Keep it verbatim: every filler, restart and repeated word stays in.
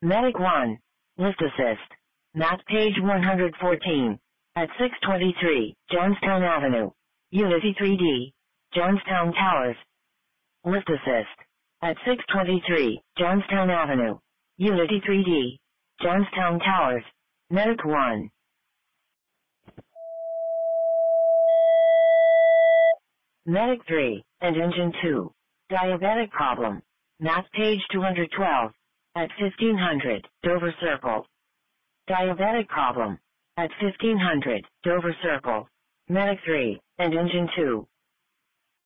Medic one. Lift assist. Map page one hundred fourteen. At six twenty-three, Jonestown Avenue. Unity three D. Jonestown Towers. Lift assist. At six twenty-three, Jonestown Avenue. Unity three D. Jonestown Towers. Medic one. Medic three, and Engine two. Diabetic problem. Map page two hundred twelve. At fifteen hundred, Dover Circle. Diabetic problem. At fifteen hundred, Dover Circle. Medic three, and Engine two.